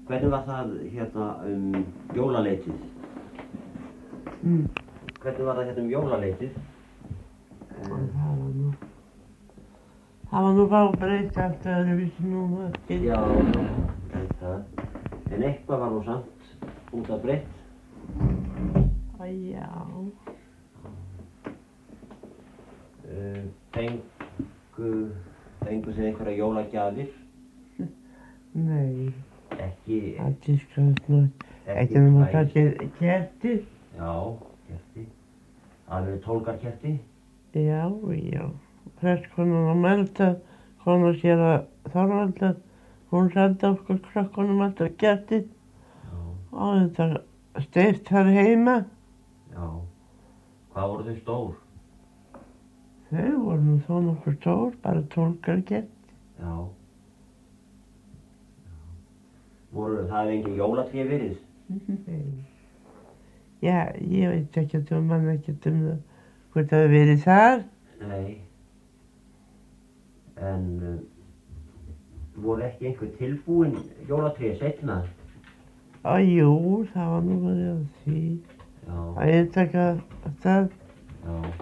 Hvernig var það jólaleytið? Hvernig var það jólaleytið? Það var nú bara breytt allt öðruvísi núna. Já, það. En eitthvað var nú samt út af breytt. Já. Fengu þið einhverja jólagjafir? Nei. Ekki... Það tískaðist nú. Ekki nema kannski kerti. Já, kerti. Alveg tólgarkerti? Já. Prestkonan á Melda, konan séra Þorvaldar, hún sendi okkur krökkunum alltaf kerti. Og þetta steypt þar heima. Já. Hvað voru þau stór? Þau voru nú þó nokkuð stór, bara tólgarkerti. Já. Það hefði engin jólatré verið? Nei. Já, ég veit ekkert mann ekkert það, hvort það hefði verið þar. Nei. En voru ekki einhver tilbúin jólatré seinna? Jú, það var nú verið á því. Já. Að einstaka stað. Já.